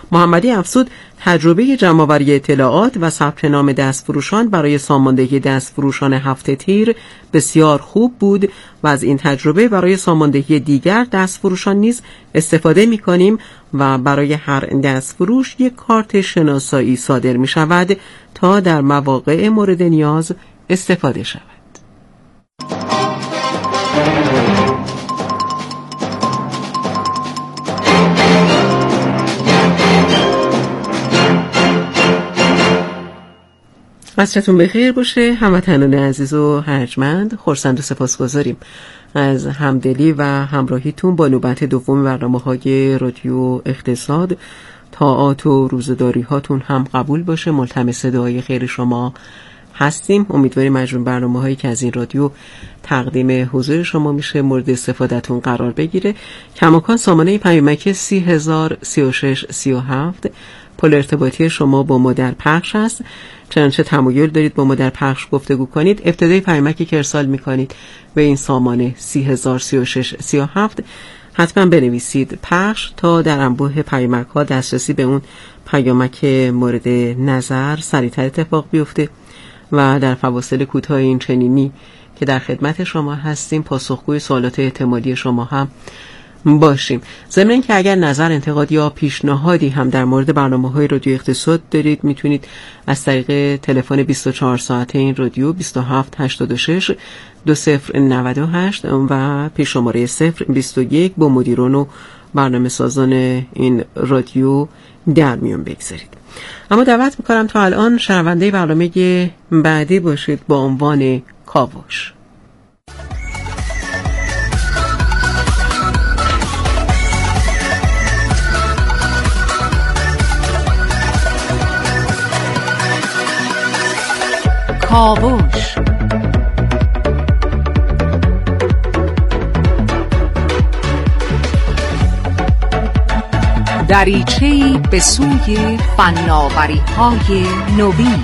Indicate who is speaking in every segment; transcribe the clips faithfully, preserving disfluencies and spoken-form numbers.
Speaker 1: محمدی افزود تجربه جمع‌آوری اطلاعات و ثبت نام دستفروشان برای ساماندهی دستفروشان هفته تیر بسیار خوب بود و از این تجربه برای ساماندهی دیگر دستفروشان نیز استفاده می‌کنیم و برای هر دستفروش یک کارت شناسایی صادر می‌شود تا در مواقع مورد نیاز استفاده شود. عصرتون بخیر باشه هموطنان عزیز و ارجمند. خرسند و سپاسگزاریم از همدلی و همراهیتون با نوبت دوم برنامه‌های رادیو اقتصاد. طاعات و روزداری هاتون هم قبول باشه. ملتمس دعای خیر شما هستیم. امیدواریم مجموع برنامه‌هایی که از این رادیو تقدیم حضور شما میشه مورد استفادهتون قرار بگیره. کماکان سامانه پیامک سی هزار سی و شش سی و هفت پل ارتباطی شما با ما در پخش است. چنانچه تمایل دارید با ما در پخش گفتگو کنید، ابتدای پیامکی که ارسال میکنید به این سامانه سی هزار سی و شش سی و هفت حتما بنویسید پخش تا در انبوه پیامک ها دسترسی به اون پیامک مورد نظر سریعتر اتفاق بیفته و در فواصل کوتاه این چنینی که در خدمت شما هستیم پاسخگوی سوالات احتمالی شما هم باشیم. ضمن این که اگر نظر، انتقاد یا پیشنهادی هم در مورد برنامه‌های رادیو اقتصاد دارید میتونید از طریق تلفن بیست و چهار ساعته این رادیو بیست و هفت هشتاد و شش دو صفر نود و هشت و پیش شماره صفر بیست و یک با مدیران و برنامه سازان این رادیو در میون بگذارید. اما دعوت میکنم تا الان شنونده برنامه بعدی باشید با عنوان کاوش.
Speaker 2: کاوش دریچه‌ای به سوی فناوری‌های نوین.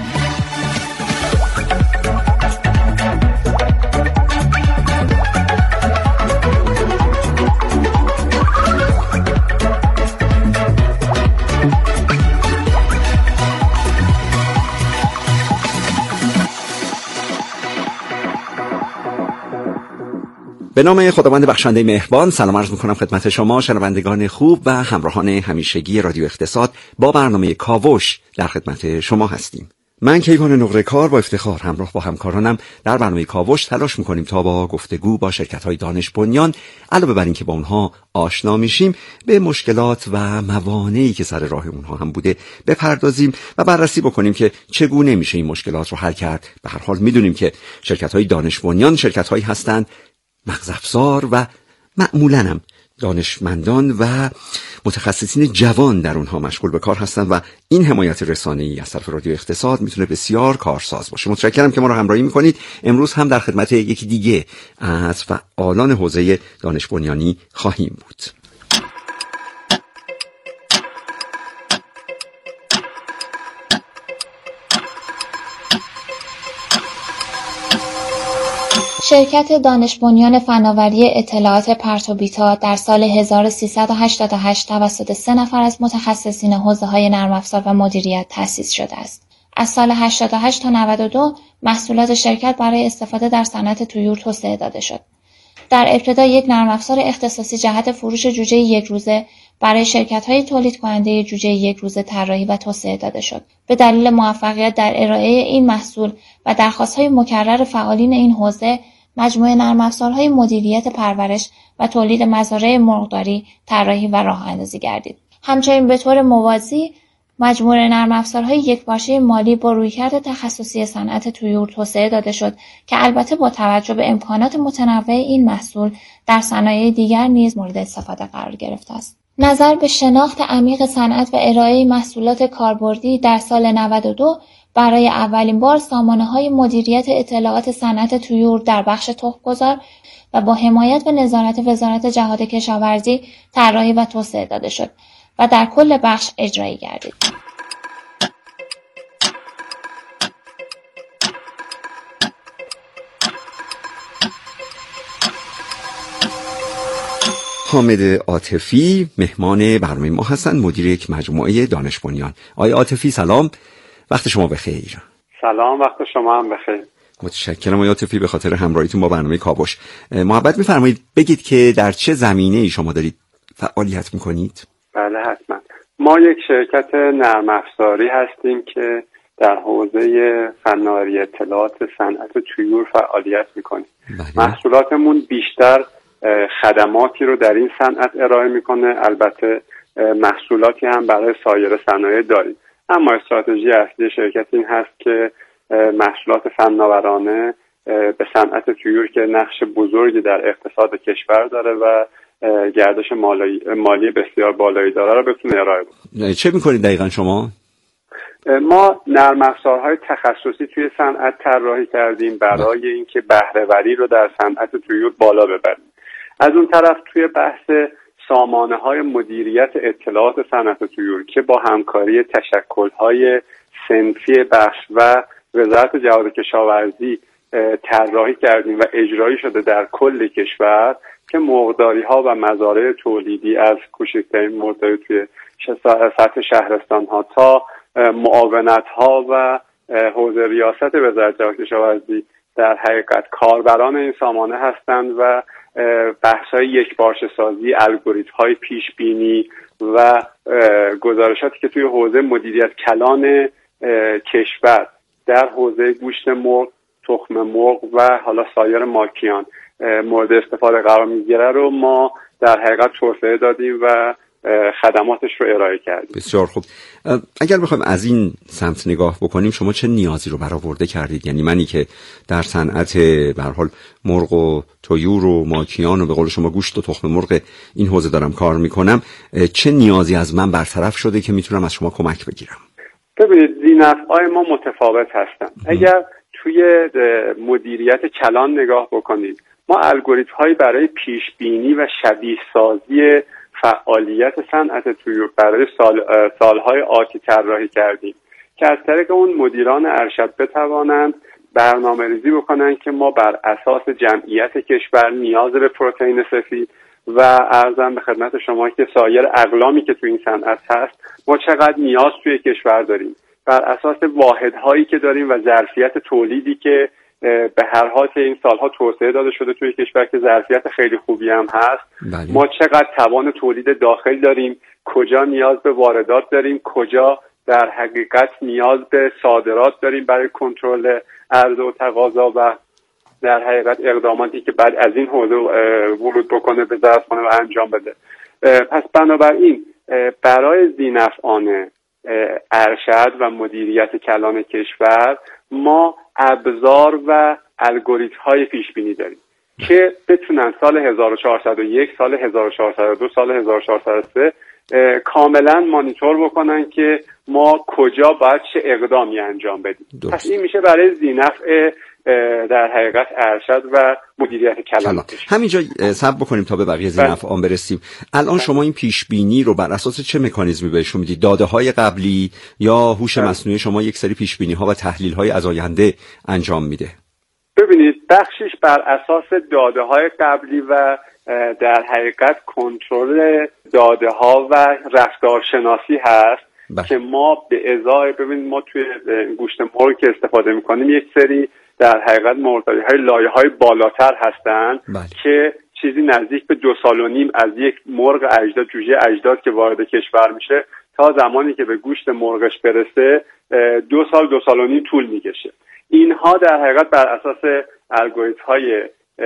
Speaker 3: به نام خداوند بخشنده مهربان سلام عرض میکنم خدمت شما شنوندگان خوب و همراهان همیشگی رادیو اقتصاد. با برنامه کاوش در خدمت شما هستیم. من کیوان نقره کار با افتخار همراه با همکارانم در برنامه کاوش تلاش میکنیم تا با گفتگو با شرکت‌های دانش بنیان علاوه بر این که با اونها آشنا میشیم به مشکلات و موانعی که سر راه اونها هم بوده بپردازیم و بررسی بکنیم که چگونه میشه این مشکلات رو حل کرد. به هر حال میدونیم که شرکت‌های دانش بنیان شرکت‌هایی هستند مغز افزار و معمولاً هم دانشمندان و متخصصین جوان در اونها مشغول به کار هستند و این حمایت رسانه‌ای از طرف رادیو اقتصاد میتونه بسیار کارساز باشه. متشکرم که ما رو همراهی میکنید. امروز هم در خدمت یکی دیگه از فعالان حوزه دانش بنیانی خواهیم بود.
Speaker 4: شرکت دانش بنیان فناوری اطلاعات پرتوبیتا در سال هزار و سیصد و هشتاد و هشت توسط سه نفر از متخصصین حوزه‌های نرم افزار و مدیریت تأسیس شده است. از سال هشتاد و هشت تا نود و دو محصولات شرکت برای استفاده در صنعت طیور توسعه داده شد. در ابتدا یک نرم افزار اختصاصی جهت فروش جوجه یک روزه برای شرکت‌های تولید کننده جوجه یک روزه طراحی و توسعه داده شد. به دلیل موفقیت در ارائه این محصول و درخواست‌های مکرر فعالین این حوزه، مجموعه نرم افزارهای مدیریت پرورش و تولید مزارع مرغداری طراحی و راه‌اندازی گردید. همچنین به طور موازی مجموعه نرم افزارهای یکپارچه مالی با رویکرد تخصصی صنعت طیور توسعه داده شد که البته با توجه به امکانات متنوع این محصول در صنایع دیگر نیز مورد استفاده قرار گرفته است. نظر به شناخت عمیق صنعت و ارائه محصولات کاربردی در سال نود و دو برای اولین بار سامانه‌های مدیریت اطلاعات صنعت طیور در بخش تخم‌گذار و با حمایت و نظارت وزارت جهاد کشاورزی طراحی و توسعه داده شد و در کل بخش اجرایی گردید.
Speaker 3: حامد عاطفی مهمان برنامه ما هستند، مدیر یک مجموعه دانش بنیان. آقای عاطفی سلام، وقت شما بخیر.
Speaker 5: سلام، وقت شما هم بخیر.
Speaker 3: متشکرم آقای عاطفی به خاطر همراهیتون با برنامه کاوش. محبت می‌فرمایید بگید که در چه زمینه‌ای شما دارید فعالیت می‌کنید؟
Speaker 5: بله حتما. ما یک شرکت نرم افزاری هستیم که در حوزه فناوری اطلاعات صنعت طیور فعالیت می‌کنیم. بله. محصولاتمون بیشتر خدماتی رو در این صنعت ارائه می‌کنه، البته محصولاتی هم برای سایر صنایع داریم، اما استراتژی اصلی شرکت این هست که محصولات فناورانه به صنعت طیور که نقش بزرگی در اقتصاد کشور داره و گردش مالی, مالی بسیار بالایی داره رو بتونه ارائه بده.
Speaker 3: چه میکنید دقیقا شما؟
Speaker 5: ما نرم افزارهای تخصصی توی صنعت طراحی کردیم برای اینکه بهره‌وری رو در صنعت طیور بالا ببریم. از اون طرف توی بحث سامانه‌های مدیریت اطلاعات صنعت طیور که با همکاری تشکل‌های صنفی بخش و وزارت جهاد کشاورزی طراحی کردیم و اجرایی شده در کل کشور که مرغداری‌ها و مزارع تولیدی از کوچکترین مرغداری توی سطح شهرستان‌ها تا معاونت‌ها و حوزه ریاست وزارت جهاد کشاورزی در حقیقت کاربران این سامانه هستند و بحث‌های یکپارچه سازی، الگوریتم‌های پیش‌بینی و گزارشاتی که توی حوزه مدیریت کلان کشور در حوزه گوشت مرغ، تخم مرغ و حالا سایر ماکیان مورد استفاده قرار میگیره رو ما در حقیقت توسعه دادیم و خدماتش رو ارائه کردیم.
Speaker 3: بسیار خوب. اگر بخوایم از این سمت نگاه بکنیم، شما چه نیازی رو برآورده کردید؟ یعنی منی که در صنعت به هر حال مرغ و طیور و ماکیان و به قول شما گوشت و تخم مرغ این حوزه دارم کار میکنم، چه نیازی از من برطرف شده که میتونم از شما کمک بگیرم؟
Speaker 5: ببینید، ذینفع‌های ما متفاوت هستن. اگر توی مدیریت کلان نگاه بکنید، ما الگوریتم‌هایی برای پیش‌بینی و شبیه سازی فعالیت صنعت طیور برای سال سالهای آتی طراحی کردیم که از طریق اون مدیران ارشد بتوانند برنامه‌ریزی بکنند که ما بر اساس جمعیت کشور نیاز به پروتئین سفید و ارزم به خدمت شما که سایر اقلامی که توی این صنعت هست ما چقدر نیاز توی کشور داریم، بر اساس واحدهایی که داریم و ظرفیت تولیدی که به هر حال که این سالها توسعه داده شده توی کشور که ظرفیت خیلی خوبی هم هست. بله. ما چقدر توان تولید داخل داریم، کجا نیاز به واردات داریم، کجا در حقیقت نیاز به صادرات داریم برای کنترل عرضه و تقاضا و در حقیقت اقداماتی که بعد از این حوزه ورود بکنه به ظرف کنه و انجام بده. پس بنابراین برای ذینفعان ارشد و مدیریت کلان کشور ما ابزار و الگوریتم‌های پیش‌بینی داریم که بتونن سال هزار و چهارصد و یک، سال هزار و چهارصد و دو، سال هزار و چهارصد و سه کاملا مانیتور بکنن که ما کجا باید چه اقدامی انجام بدیم. پس این میشه برای ذینفع در حقیقت ارشد و مدیریت کلان.
Speaker 3: همینجا صبر بکنیم تا به بقیه ذینفعان برسیم. الان شما این پیش بینی رو بر اساس چه مکانیزمی بهشون میدید؟ داده های قبلی یا هوش مصنوعی شما یک سری پیش بینی ها و تحلیل های از آینده انجام میده؟
Speaker 5: ببینید، بخشش بر اساس داده های قبلی و در حقیقت کنترل داده ها و رفتارشناسی هست. بله. که ما به ازای ببینید ما توی گوشت مرغ که استفاده میکنیم یک سری در حقیقت مرغداری‌های لایه‌های بالاتر هستند. بله. که چیزی نزدیک به دو سال و نیم از یک مرغ اجداد، جوجه اجداد که وارد کشور میشه تا زمانی که به گوشت مرغش برسه دو سال دو سال و نیم طول میکشه. اینها در حقیقت بر اساس الگوریتم‌های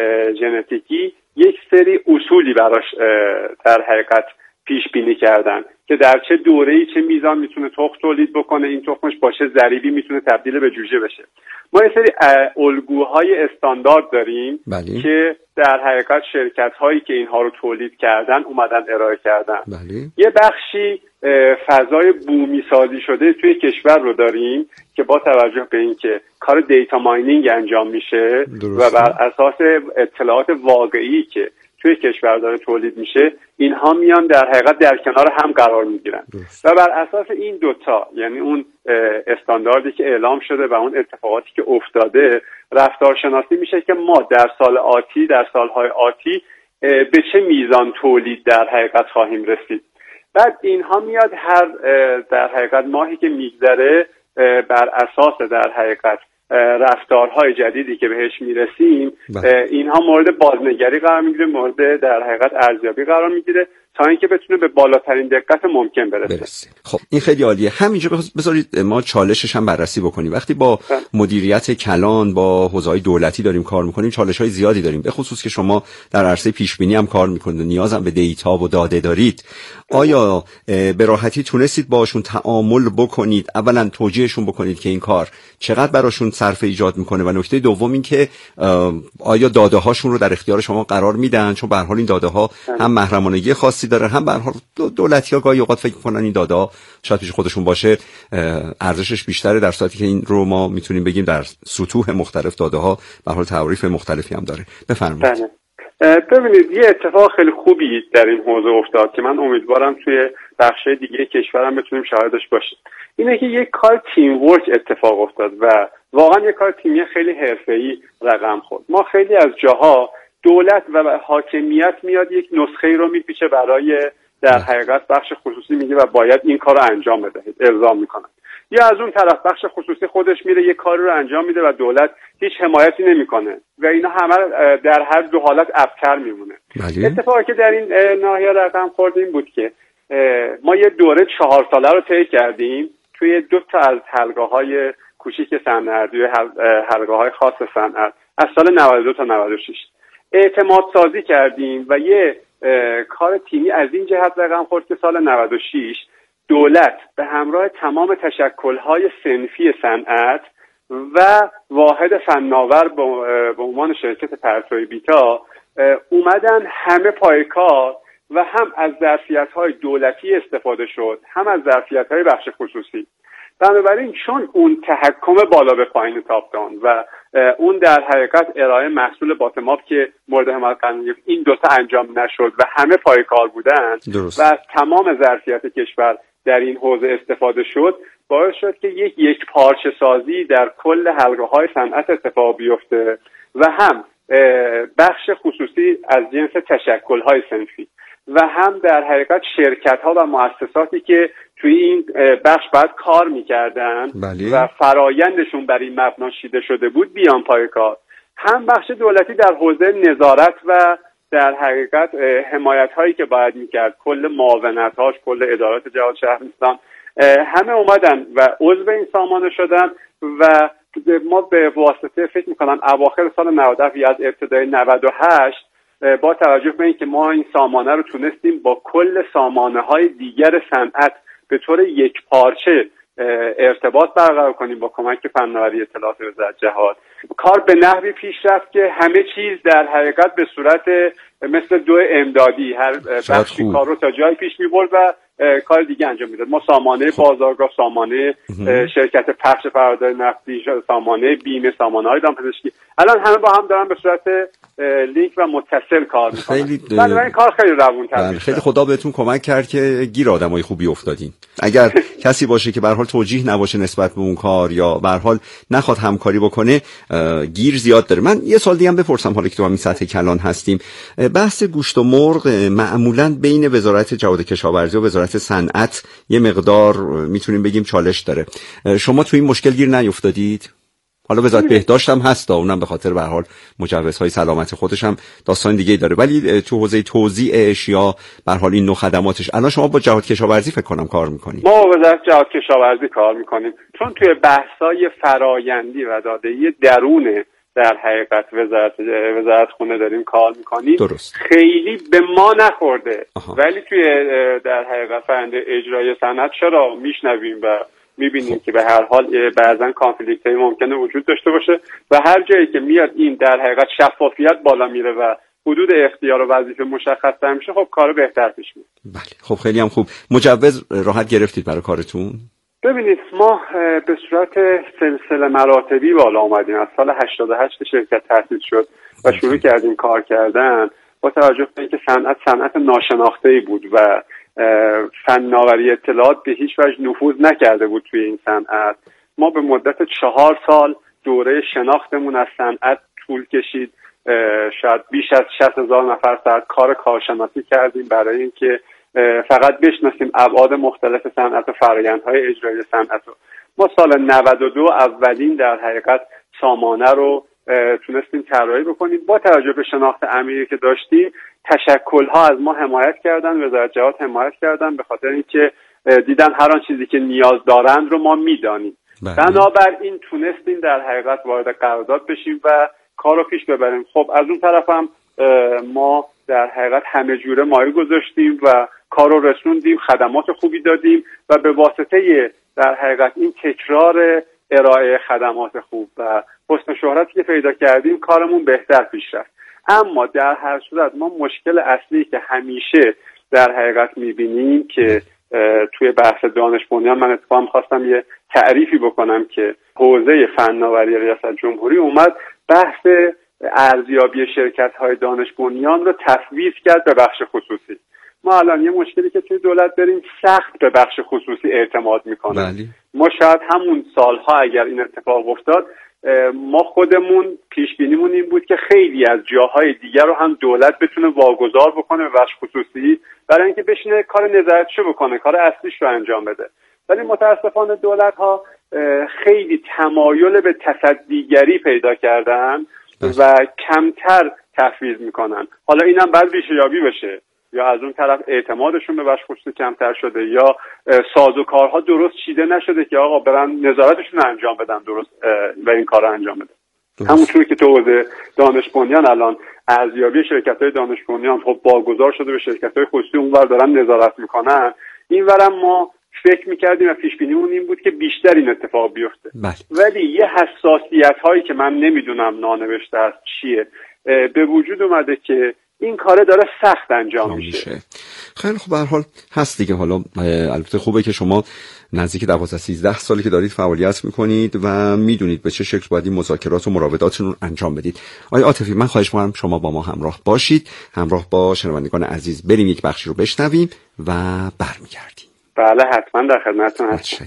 Speaker 5: ژنتیکی یک سری اصولی براش در حقیقت پیش بینی کردن که در چه دوره‌ای چه میزان میتونه تخم تولید بکنه، این تخمش با چه ضریبی میتونه تبدیل به جوجه بشه. ما یه سری الگوهای استاندارد داریم. بله. که در حقیقت شرکت‌هایی که اینها رو تولید کردن اومدن ارائه کردن. بله. یه بخشی فضای بومی سازی شده توی کشور رو داریم که با توجه به اینکه کار دیتا ماینینگ انجام میشه. درسته. و بر اساس اطلاعات واقعی که توی کشور داره تولید میشه اینها میان در حقیقت در کنار هم قرار میگیرن و بر اساس این دوتا، یعنی اون استانداردی که اعلام شده و اون اتفاقاتی که افتاده، رفتارشناسی میشه که ما در سال آتی در سالهای آتی به چه میزان تولید در حقیقت خواهیم رسید. بعد اینها میاد هر در حقیقت ماهی که میگذره بر اساس در حقیقت رفتارهای جدیدی که بهش میرسیم اینها مورد بازنگری قرار میگیره، مورد در حقیقت ارزیابی قرار میگیره تا اینکه بتونه به بالاترین دقت ممکن برسه. برسه.
Speaker 3: خب این خیلی عالیه. همینجا بذارید ما چالشش هم بررسی بکنیم. وقتی با مدیریت کلان با حوزه‌های دولتی داریم کار میکنیم چالش‌های زیادی داریم، به خصوص که شما در عرصه پیش بینی هم کار میکنید و نیاز هم به دیتا و داده دارید. آیا به راحتی تونستید باشون تعامل بکنید؟ اولا توجیهشون بکنید که این کار چقدر براشون صرفه ایجاد میکنه و نکته دوم این که آیا داده هاشون رو در اختیار شما قرار میدن؟ چون به هر حال این داده ها هم محرمانگی خاصی داره، هم به هر حال دولتی‌ها گاهی اوقات فکر می‌کنن این داده ها شاید پیش خودشون باشه ارزشش بیشتره، در صورتی که این رو ما میتونیم بگیم در سطوح مختلف داده ها به هر حال تعریف مختلفی هم داره. بفرمایید.
Speaker 5: ببینید یه اتفاق خیلی خوبی در این حوزه افتاد که من امیدوارم توی بخش‌های دیگه کشورم بتونیم شاهدش باشیم. اینه که یک کار تیم ورک اتفاق افتاد و واقعا یک کار تیمی خیلی حرفه‌ای رقم خورد. ما خیلی از جاها دولت و حاکمیت میاد یک نسخه رو میپیچه برای در حقیقت بخش خصوصی میگه و باید این کار رو انجام بدهید، الزام میکنن. یا از اون طرف بخش خصوصی خودش میره یک کار رو انجام میده و دولت هیچ حمایتی نمیکنه و اینا همه در هر دو حالت ابتر میمونه. اتفاقی که در این ناحیه رقم خورد این بود که ما یه دوره چهار ساله رو طی کردیم توی دو تا از حلقه‌های کوچیک صنعت، توی حلقه‌های خاص صنعت از سال نود و دو تا نود و شش اعتماد سازی کردیم و یه کار تیمی از این جهت رقم خورد که سال نود و شش دولت به همراه تمام تشکل‌های صنفی صنعت و واحد فناور به عنوان شرکت پرتوی بیتا اومدن همه پای کار و هم از ظرفیت‌های دولتی استفاده شد، هم از ظرفیت‌های بخش خصوصی. بنابراین چون اون تحکم بالا به پایین تاپ داون و اون در حقیقت ارائه محصول باتم آپ که مورد حمایت قرار گرفت این دوتا انجام نشد و همه پای کار بودن و از تمام ظرفیت کشور در این حوزه استفاده شد، باعث شد که یک یک پارچه سازی در کل حلقه‌های صنعت اتفاق بیفته و هم بخش خصوصی از جنس تشکل‌های صنفی و هم در حقیقت شرکت‌ها و مؤسساتی که توی این بخش باید کار می‌کردن و فرایندشون بر این مبنا چیده شده بود بیان پای کار، هم بخش دولتی در حوزه نظارت و در حقیقت حمایت‌هایی که باید می‌کرد، کل معاونت‌هاش، کل ادارات جهاد شهرستان، همه اومدن و عضو این سامانه شدن و ما به واسطه فکر می‌کنم اواخر سال نود و هفت یا از ابتدای نود و هشت با توجه به اینکه ما این سامانه رو تونستیم با کل سامانه‌های دیگر صنعت به طور یک پارچه ارتباط برقرار کنیم با کمک فناوری اطلاعات وزارت جهاد، کار به نحوی پیش رفت که همه چیز در حقیقت به صورت مثل دو امدادی هر بخشی کار رو تا جایی پیش می‌برد و کار دیگه انجام میداد. ما سامانه بازارگاه، سامانه شرکت پخش فرآورده نفتی، سامانه بیمه، سامانه‌های دامپزشکی الان همه با هم دارن به صورت لینک و متصل کار میکنن. خیلی بنابراین کار خیلی روون‌تر میشه.
Speaker 3: خیلی خدا بهتون کمک کرد که گیر آدمای خوبی افتادین. اگر کسی باشه که به هر حال توجیه نباشه نسبت به اون کار یا به هر حال نخواد همکاری بکنه گیر زیاد داره. من یه سوال دیگه هم بپرسم حالا که تو همین سطح کلان هستیم. بحث گوشت و مرغ معمولاً بین وزارت جهاد کشاورزی و وزارت صنعت یه مقدار میتونیم بگیم چالش داره. شما تو این مشکل گیر نیافتادید؟ حالا وزارت بهداشت هم هست، اونم به خاطر به هر حال مجوزهای سلامت خودش هم داستان دیگه داره، ولی تو حوزه توزیعش یا به هر حال این نوع خدماتش الان شما با جهاد کشاورزی فکر کنم کار میکنید.
Speaker 5: ما با وزارت جهاد کشاورزی کار میکنیم چون توی بحث‌های فرایندی و داده‌ای درون در حقیقت وزارت وزارت خونه داریم کار میکنیم.
Speaker 3: درست.
Speaker 5: خیلی به ما نخورده. آها. ولی توی در حقیقت فرآیند اجرای صنعت چرا میشنویم و میبینیم که به هر حال بعضن کانفلیکت های ممکنه وجود داشته باشه و هر جایی که میاد این در حقیقت شفافیت بالا میره و حدود اختیار و وظیفه مشخص‌تر میشه، خب کارو بهتر پیش میره.
Speaker 3: بله، خب خیلی هم خوب. مجوز راحت گرفتید برای کارتون؟
Speaker 5: ببینید ما به صورت سلسله مراتبی بالا اومدیم. از سال هشتاد و هشت شرکت تأسیس شد و شروع کردیم کار کردن با توجه به اینکه صنعت صنعت ناشناخته‌ای بود و فناوری اطلاعات به هیچ وجه نفوذ نکرده بود توی این صنعت. ما به مدت چهار سال دوره شناختمون از صنعت طول کشید شاید بیش از شصت هزار نفر ساعت کار کارشناسی کردیم برای اینکه فقط بشناسیم ابعاد مختلف صنعت و فرآیندهای اجرایی صنعت رو. ما سال نود و دو اولین در حقیقت سامانه رو تونستیم طراحی بکنیم. با توجه به شناخت عمیقی که داشتیم، تشکل‌ها از ما حمایت کردن، وزارت جهاد حمایت کردن، به خاطر اینکه دیدن هر آن چیزی که نیاز دارند رو ما میدانیم. بنابراین تونستیم در حقیقت وارد قرارداد بشیم و کار رو پیش ببریم. خب از اون طرف هم ما در حقیقت همه جوره مایه گذاشتیم و کار رو رسوندیم، خدمات خوبی دادیم و به واسطه در حقیقت این تکرار ارائه خدمات خوب و حسن شهرتی که پیدا کردیم کارمون بهتر پیش رفت. اما در هر صورت ما مشکل اصلی که همیشه در حقیقت میبینیم که توی بحث دانش بنیان، من اتفاقا خواستم یه تعریفی بکنم که حوزه فناوری ریاست جمهوری اومد بحث ارزیابی شرکت‌های دانش بنیان رو تفویض کرد به بخش خصوصی. ما الان یه مشکلی که توی دولت داریم، سخت به بخش خصوصی اعتماد میکنه. ما شاید همون سالها اگر این اتفاق افتاد، ما خودمون پیش بینیمون این بود که خیلی از جاهای دیگر رو هم دولت بتونه واگذار بکنه به بخش خصوصی برای اینکه بشینه کار نظارتشو بکنه، کار اصلیش رو انجام بده. ولی متاسفانه دولت ها خیلی تمایل به تصدیگری پیدا کردن و کمتر تفویض میکنن. حالا اینم بعد ریشه‌یابی بشه، یا از اون طرف اعتمادشون به بخش خصوصی کمتر شده، یا سازوکارها درست چیده نشده که آقا برن نظارتشون رو انجام بدن درست و این کار رو انجام بدن. همونطوری که تو حوزه دانش بنیان الان ارزیابی شرکت‌های دانش بنیان خب واگذار شده به شرکت‌های خصوصی، اونور دارن نظارت میکنن، اینورم ما فکر میکردیم و پیش بینیمون این بود که بیشتر این اتفاق بیفته. ولی یه حساسیت هایی که من نمیدونم نانوشته است چیه به وجود اومده که این کاره داره سخت انجام میشه.
Speaker 3: خیلی خب، به هر حال هست دیگه. حالا البته خوبه که شما نزدیک دوازده سیزده سالی که دارید فعالیت میکنید و میدونید به چه شکل باید این مذاکرات و مراوداتتون رو انجام بدید. آقای عاطفی، من خواهش می‌کنم شما با ما همراه باشید، همراه با شنوندگان عزیز بریم یک بخشی رو بشنویم و برمیگردیم.
Speaker 5: بله حتما در خدمتتون هستم.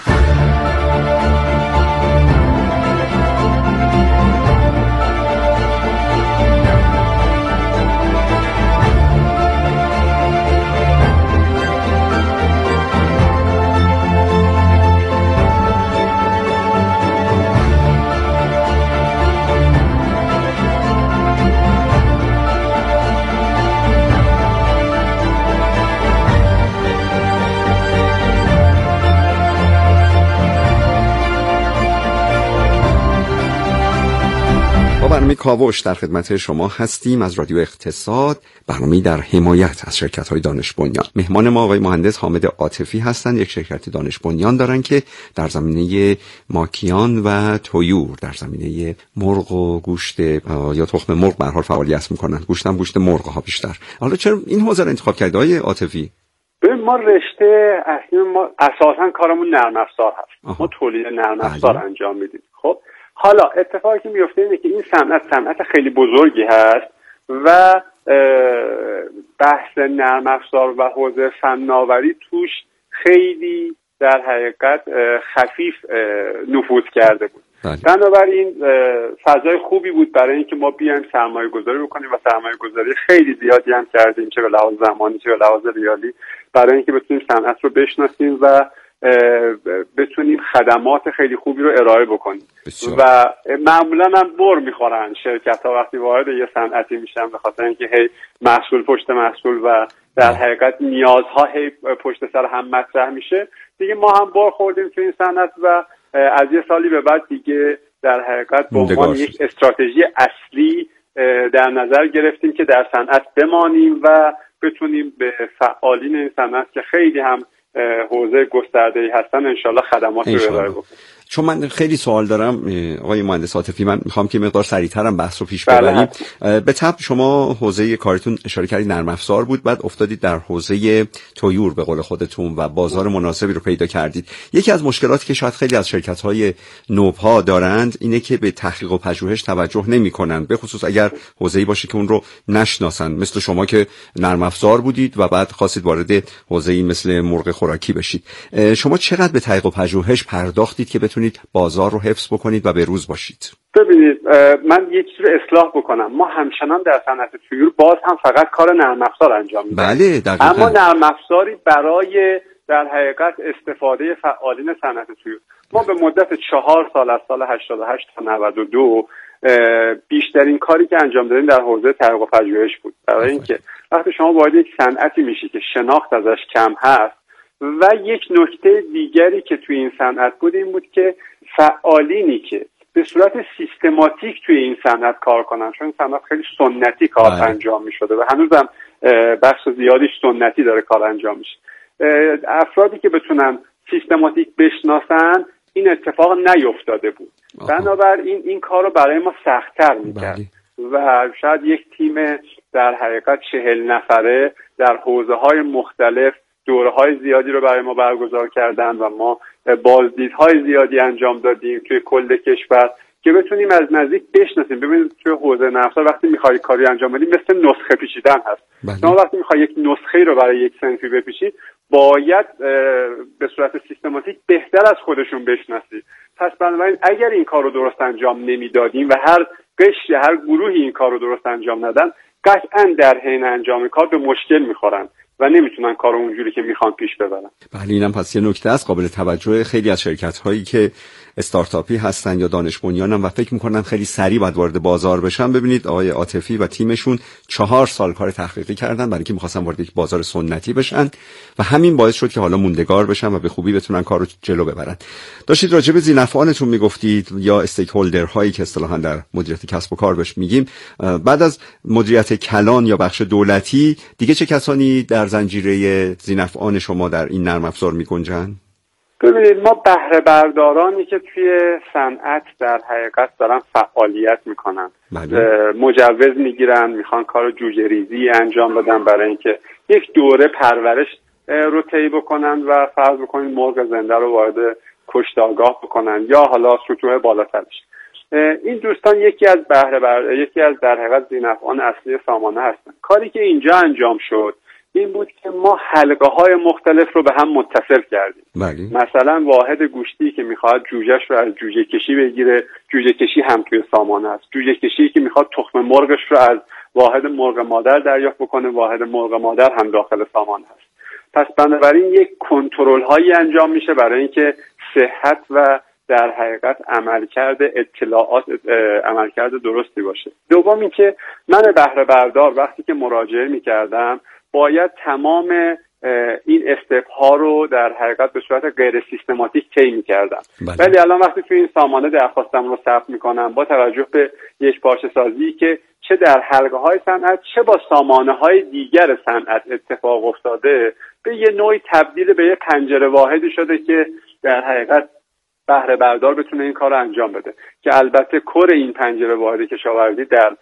Speaker 3: برنامه کاوش در خدمت شما هستیم از رادیو اقتصاد، برنامه در حمایت از شرکت‌های دانش بنیان. مهمان ما آقای مهندس حامد عاطفی هستند، یک شرکت دانش بنیان دارن که در زمینه ماکیان و طیور، در زمینه مرغ و گوشت یا تخم مرغ به هر حال فعالیت می‌کنن. گوشت هم گوشت مرغ ها بیشتر. حالا چرا این حوزه رو انتخاب کردید آقای عاطفی؟
Speaker 5: ببین، ما رشته اصلی ما اساساً کارمون نرم افزار هست. آها. ما تولید نرم افزار انجام میدیم. خب حالا اتفاقی که میفته اینه که این صنعت صنعت خیلی بزرگی هست و بحث نرم افزار و حوزه فناوری توش خیلی در حقیقت خفیف نفوذ کرده بود. بنابراین فضای خوبی بود برای اینکه ما بیایم سرمایه گذاری بکنیم و سرمایه گذاری خیلی زیادی هم کردیم، چه به لحاظ زمانی چه به لحاظ ریالی، برای اینکه بتونیم صنعت رو بشناسیم و بتونیم خدمات خیلی خوبی رو ارائه بکنیم. بسیار. و معمولا هم بر میخورن شرکت ها وقتی وارد یه صنعتی میشن، به خاطر اینکه هی محصول پشت محصول و در حقیقت نیازها هی پشت سر هم مطرح میشه. دیگه ما هم بر خوردیم تو این صنعت و از یه سالی به بعد دیگه در حقیقت به عنوان یک استراتژی اصلی در نظر گرفتیم که در صنعت بمانیم و بتونیم به فعالین این صنعت که خیلی هم حوزه گسترده‌ای هستن انشالله خدمات رو ارائه بکنیم.
Speaker 3: چون من خیلی سوال دارم آقای مهندس عاطفی، من میخوام که مقدار سریع‌ترم بحث رو پیش ببریم. به طب شما حوزه کارتون اشاره کردید نرم افزار بود، بعد افتادید در حوزه طیور به قول خودتون و بازار مناسبی رو پیدا کردید. یکی از مشکلاتی که شاید خیلی از شرکت‌های نوپا دارند اینه که به تحقیق و پژوهش توجه نمی‌کنند، به خصوص اگر حوزه‌ای باشه که اون رو نشناسن، مثل شما که نرم افزار بودید و بعد خواستید وارد حوزه‌ای مثل مرغ خوراکی بشید. شما چقدر به تحقیق و پژوهش پرداختید که بتونید بتونید بازار رو حفظ بکنید و به روز باشید؟
Speaker 5: ببینید من یک چیز رو اصلاح بکنم، ما همچنان در صنعت طیور باز هم فقط کار نرم افزار انجام میدیم.
Speaker 3: بله دقیقاً.
Speaker 5: اما نرم افزاری برای در حقیقت استفاده فعالین صنعت طیور. ما به مدت چهار سال از سال هشتاد و هشت تا نود و دو بیشترین کاری که انجام دادیم در حوزه تحقیق و پژوهش بود، برای اینکه وقتی شما وارد یک صنعتی میشی که شناخت ازش کم هست و یک نکته دیگری که توی این صنعت بود این بود که فعالینی که به صورت سیستماتیک توی این صنعت کار کنن، چون این صنعت خیلی سنتی کار آه. انجام میشده و هنوزم بخش زیادیش سنتی داره کار انجام میشه. افرادی که بتونن سیستماتیک بشناسن این اتفاق نیفتاده بود. بنابراین این کار رو برای ما سخت‌تر میکرد و شاید یک تیم در حقیقت چهل نفره در حوزه‌های مختلف دوره‌های زیادی رو برای ما برگزار کردن و ما بازدیدهای زیادی انجام دادیم توی کل کشور که بتونیم از نزدیک بشناسیم. ببینید توی حوزه نفت وقتی می‌خوای کاری انجام بدی مثل نسخه پیچیدن هست. شما وقتی می‌خوای یک نسخه رو برای یک صنفی بپیچی باید به صورت سیستماتیک بهتر از خودشون بشناسی. پس بنابراین اگر این کار رو درست انجام نمیدادیم و هر قشری هر گروهی این کار رو درست انجام ندن قطعاً در حین انجام کار به مشکل می‌خورن و نمیتونن کارو اونجوری که میخوان پیش ببرن.
Speaker 3: بله اینم پس یه نکته است قابل توجه. خیلی از شرکت هایی که استارتاپی هستن یا دانش بنیانن و فکر میکنن خیلی سریع باید وارد بازار بشن، ببینید آقای عاطفی و تیمشون چهار سال کار تحقیقی کردن برای اینکه میخواستن وارد یک بازار سنتی بشن و همین باعث شد که حالا موندگار بشن و به خوبی بتونن کارو جلو ببرن. داشتید راجع به ذی‌نفعانتون میگفتید یا استیک هولدر هایی که اصطلاحاً در مدیریت کسب و کار بهش میگیم. بعد از مدیریت کلان یا بخش دولتی دیگه چه کسانی در زنجیره ذی‌نفعان شما در این نرم افزار میگنجن؟
Speaker 5: ببینید ما بهره بردارانی که توی صنعت در حقیقت دارن فعالیت میکنن، مجوز میگیرن، میخوان کار جوجه ریزی انجام بدن برای اینکه یک دوره پرورش رو طی بکنن و فرض بکنید مرغ زنده رو وارد کشتارگاه بکنن یا حالا سطوح بالاترش. این دوستان یکی از بهره بر... یکی از در حقیقت ذی‌نفعان اصلی سامانه هستن. کاری که اینجا انجام شد این بود که ما حلقه های مختلف رو به هم متصل کردیم.
Speaker 3: بلی.
Speaker 5: مثلا واحد گوشتی که میخواد جوجهش رو از جوجه کشی بگیره، جوجه کشی هم توی سامانه است. جوجه کشی که میخواد تخم مرغش رو از واحد مرغ مادر دریافت بکنه، واحد مرغ مادر هم داخل سامانه است. پس بنابراین یک کنترل هایی انجام میشه برای اینکه صحت و در حقیقت عملکرد اطلاعات عملکرد درستی باشه. دوم اینکه من بهره بردار وقتی که مراجعه میکردم باید تمام این استپ ها رو در حقیقت به صورت غیر سیستماتیک طی می‌کردم. ولی الان وقتی توی این سامانه درخواستم رو ثبت می‌کنم با توجه به یک پارچه سازی که چه در حلقه های صنعت چه با سامانه های دیگر صنعت اتفاق افتاده، به یه نوعی تبدیل به یه پنجره واحدی شده که در حقیقت بهره بردار بتونه این کار رو انجام بده که البته کور این پنجره واحد کشاورزی در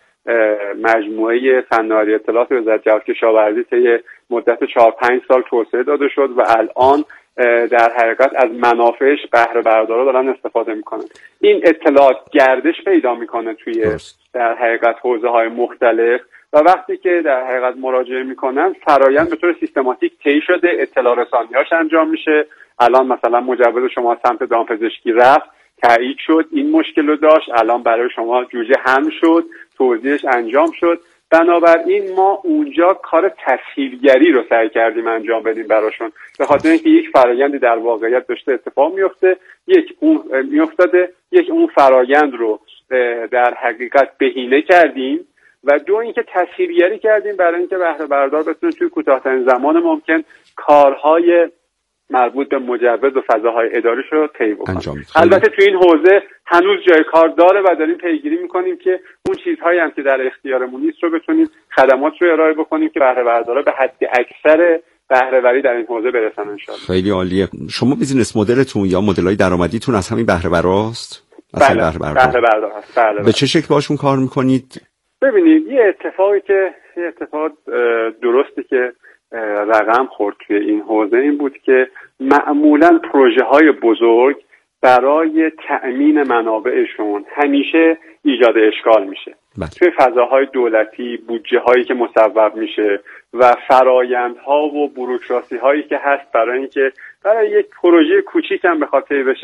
Speaker 5: مجموعه فناوری اطلاعات وزارت جهاد کشاورزی طی مدت چهار پنج سال توسعه داده شد و الان در حقیقت از منافعش بهره بردارا دارن استفاده میکنن. این اطلاعات گردش پیدا میکنه توی در حقیقت حوزه های مختلف و وقتی که در حقیقت مراجعه میکنن فرایند به طور سیستماتیک طی شده، اطلاع رسانی‌هاش انجام میشه. الان مثلا مجوز شما سمت دامپزشکی رفت، تایید شد، این مشکل رو داشت، الان برای شما جوجه هم شد، توضیحش انجام شد. بنابراین ما اونجا کار تسهیلگری رو سعی کردیم انجام بدیم براشون، به خاطر اینکه یک فرایندی در واقعیت داشته اتفاق میفته، یک اون میافتاده، یک اون فرایند رو در حقیقت بهینه کردیم و دو اینکه تسهیلگری کردیم برای اینکه بهره بردار بتونه توی کوتاه‌ترین زمان ممکن کارهای مربوط به مجوز و فضاهای اداریش رو طی بکنه. البته توی این حوزه هنوز جای کار داره و داریم پیگیری میکنیم که اون چیزهایی هم که در اختیارمون نیست رو بتونیم خدمات رو ارائه بکنیم که بهره بردارا به حد اکثر بهره وری در این حوزه برسن ان شاء الله.
Speaker 3: خیلی عالیه. شما بیزینس مدلتون یا مدل‌های درآمدیتون از همین بهره براست؟
Speaker 5: بله، بهره بردار. بردار هست. بله، بله.
Speaker 3: به چه شکل باشون کار میکنید؟
Speaker 5: ببینید یه اتفاقی که یه اتفاق درستی که رقم خورد توی این حوزه این بود که معمولاً پروژه های بزرگ برای تأمین منابعشون همیشه ایجاد اشکال میشه. بله. توی فضاهای دولتی بودجه هایی که مصوب میشه و فرایندها و بوروکراسی هایی که هست برای اینکه برای یک پروژه کوچیک هم بخواد طی بشه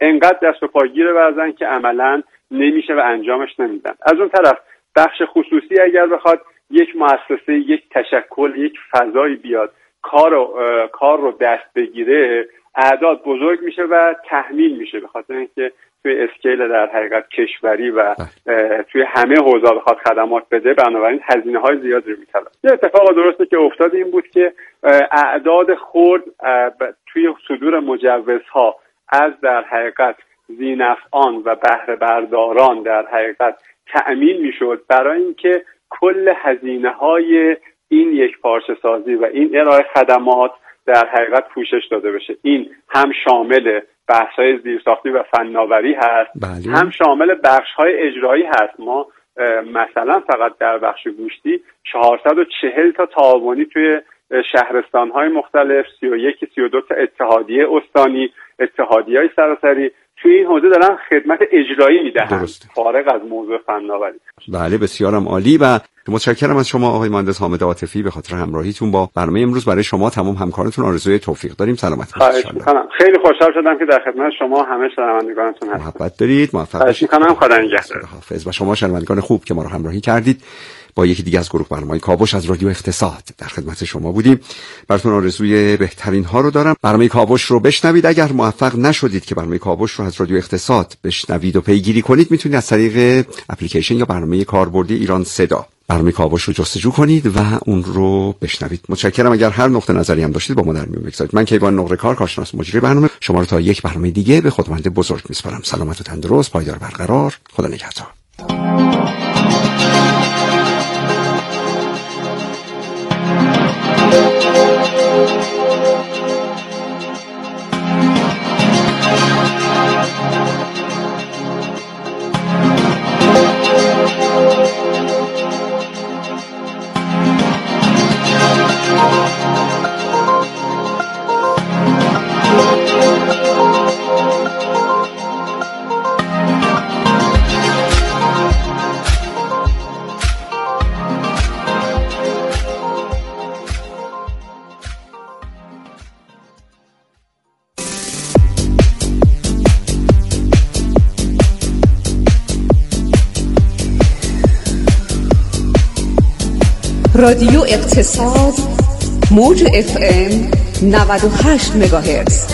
Speaker 5: انقدر دست به پاگیر ورزن که عملا نمیشه و انجامش نمیدن. از اون طرف بخش خصوصی اگر بخواد یک مؤسسه، یک تشکل، یک فضایی بیاد کار رو کار رو دست بگیره، اعداد بزرگ میشه و تحمیل میشه، به خاطر اینکه توی اسکیل در حقیقت کشوری و توی همه حوزه بخواد خدمات بده، بنابراین هزینه های زیادی رو میطلبه. یه اتفاق درسته که افتاد این بود که اعداد خرد توی صدور مجوزها از در حقیقت ذینفعان و بهره برداران در حقیقت تأمین میشد برای اینکه کل هزینه های این یک پارچه سازی و این ارائه خدمات در حقیقت پوشش داده بشه. این هم شامل بخش‌های زیرساختی و فناوری هست، بله. هم شامل بخش‌های اجرایی هست. ما مثلا فقط در بخش گوشتی چهارصد و چهل تا تعاونی توی شهرستان‌های مختلف، سی و یک سی و دو تا اتحادیه استانی، اتحادیه‌های سراسری توی این حوزه دارن خدمت اجرایی میدهند فارغ از موضوع فناوری.
Speaker 3: بله بسیارم عالی و متشکرم از شما آقای مهندس حامد عاطفی به خاطر همراهیتون با برنامه امروز. برای شما تمام همکارانتون آرزوی توفیق داریم. سلامت باشید.
Speaker 5: خیلی خوشحال شدم که در خدمت شما همه شنوندگانتون هستم.
Speaker 3: محبت دارید، موفق باشید.
Speaker 5: خواهش خدا نگهدار.
Speaker 3: حافظ. و شما شنوندگان خوب که ما رو همراهی کردید با یکی دیگه از گروه برنامه‌های کاوش از رادیو اقتصاد در خدمت شما بودیم. براتون آرزوی بهترین ها رو دارم. برنامه کاوش رو بشنوید. اگر موفق نشدید که برنامه کاوش رو از رادیو اقتصاد بشنوید و پیگیری کنید، میتونید از طریق اپلیکیشن یا برنامه کاربردی ایران صدا برنامه کاوش رو جستجو کنید و اون رو بشنوید. متشکرم. اگر هر نقطه نظری هم داشتید با ما در میون بگذارید. من کیوان نقره‌کار کارشناس مجری برنامه شما رو تا یک برنامه دیگه به خداوند بزرگ میسپارم. سلامت و تندرست، پایدار برقرار. خدا نگهدار.
Speaker 2: رادیو اقتصاد موج اف ام نود و هشت مگاهرتز.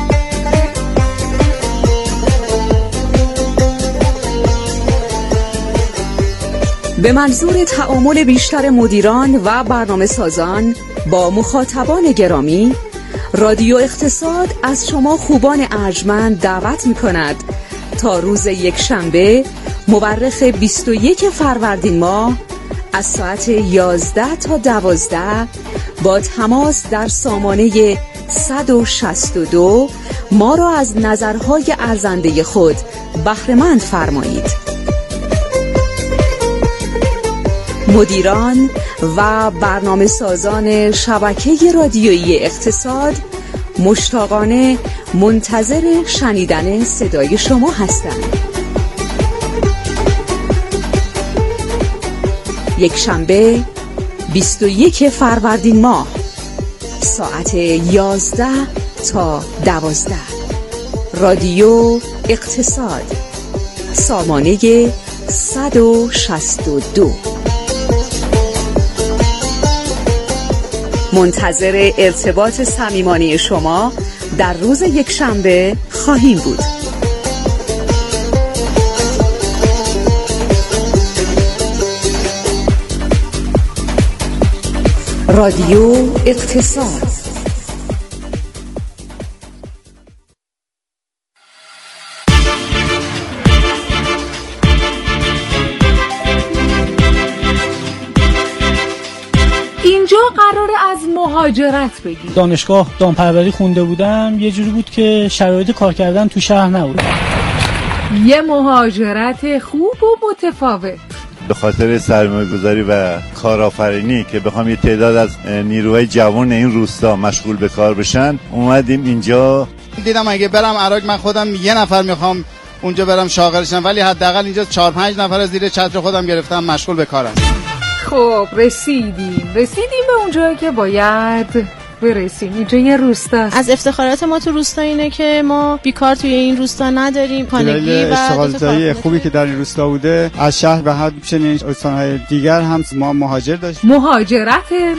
Speaker 2: به منظور تعامل بیشتر مدیران و برنامه سازان با مخاطبان گرامی، رادیو اقتصاد از شما خوبان ارجمند دعوت می کند تا روز یک شنبه مورخ بیست و یک فروردین ماه از ساعت یازده تا دوازده با تماس در سامانه صد و شصت و دو ما را از نظرهای ارزنده خود بهره‌مند فرمایید. مدیران و برنامه سازان شبکه رادیویی اقتصاد مشتاقانه منتظر شنیدن صدای شما هستند. یک شنبه بیست و یک فروردین ماه ساعت یازده تا دوازده رادیو اقتصاد سامانه صد و شصت و دو. منتظر ارتباط صمیمانه شما در روز یک شنبه خواهیم بود. رادیو اقتصاد.
Speaker 6: اینجا قراره از مهاجرت بگیم.
Speaker 7: دانشگاه دامپروری خونده بودم، یه جوری بود که شرایط کار کردن تو شهر نبود.
Speaker 6: یه مهاجرت خوب و متفاوت.
Speaker 8: به خاطر سرمایه‌گذاری و کارآفرینی که بخوام یه تعداد از نیروهای جوان این روستا مشغول به کار بشن اومدیم اینجا.
Speaker 9: دیدم اگه برم عراق من خودم یه نفر میخوام اونجا برم شاغلشم، ولی حداقل اینجا چهار پنج نفر از زیر چتر خودم گرفتم مشغول به کارم.
Speaker 6: خب رسیدیم رسیدیم به اونجایی که باید برسیم. اینجا یه روستاست.
Speaker 10: از افتخارات ما تو روستا اینه که ما بیکار توی این روستا نداریم. کانگی و
Speaker 9: اشتغالزایی خوبی که در این روستا بوده، از شهر به حد چنین استان‌های دیگر هم ما مهاجر داشتیم.
Speaker 6: مهاجرت